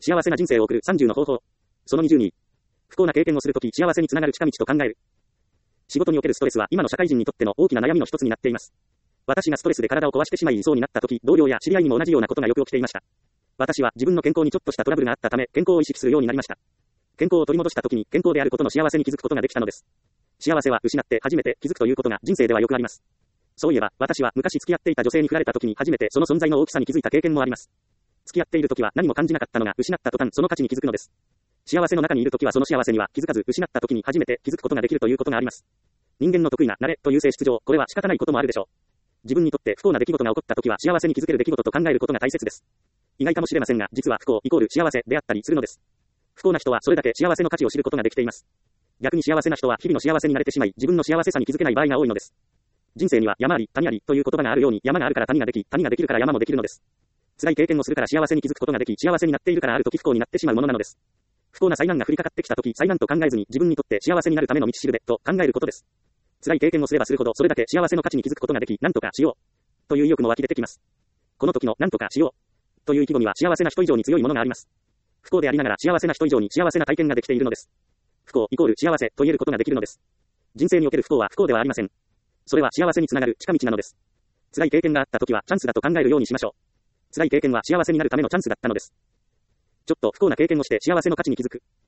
幸せな人生を送る30の方法。その22。不幸な経験をするとき幸せにつながる近道と考える。仕事におけるストレスは今の社会人にとっての大きな悩みの一つになっています。私がストレスで体を壊してしまいそうになったとき、同僚や知り合いにも同じようなことがよく起きていました。私は自分の健康にちょっとしたトラブルがあったため、健康を意識するようになりました。健康を取り戻したときに健康であることの幸せに気づくことができたのです。幸せは失って初めて気づくということが人生ではよくあります。そういえば、私は昔付き合っていた女性に振られたときに初めてその存在の大きさに気づいた経験もあります。付き合っているときは何も感じなかったのが失った途端その価値に気づくのです。幸せの中にいるときはその幸せには気づかず失ったときに初めて気づくことができるということがあります。人間の得意な慣れという性質上、これは仕方ないこともあるでしょう。自分にとって不幸な出来事が起こったときは幸せに気づける出来事と考えることが大切です。意外かもしれませんが、実は不幸イコール幸せであったりするのです。不幸な人はそれだけ幸せの価値を知ることができています。逆に幸せな人は日々の幸せに慣れてしまい、自分の幸せさに気づけない場合が多いのです。人生には山あり、谷ありという言葉があるように、山があるから谷ができ、谷ができるから山もできるのです。辛い経験をするから幸せに気づくことができ、幸せになっているからあるとき不幸になってしまうものなのです。不幸な災難が降りかかってきたとき、災難と考えずに自分にとって幸せになるための道しるべと考えることです。辛い経験をすればするほどそれだけ幸せの価値に気づくことができ、なんとかしようという意欲も湧き出てきます。この時のなんとかしようという意気込みは幸せな人以上に強いものがあります。不幸でありながら幸せな人以上に幸せな体験ができているのです。不幸イコール幸せと言えることができるのです。人生における不幸は不幸ではありません。それは幸せにつながる近道なのです。辛い経験があった時はチャンスだと考えるようにしましょう。辛い経験は幸せになるためのチャンスだったのです。ちょっと不幸な経験をして幸せの価値に気づく。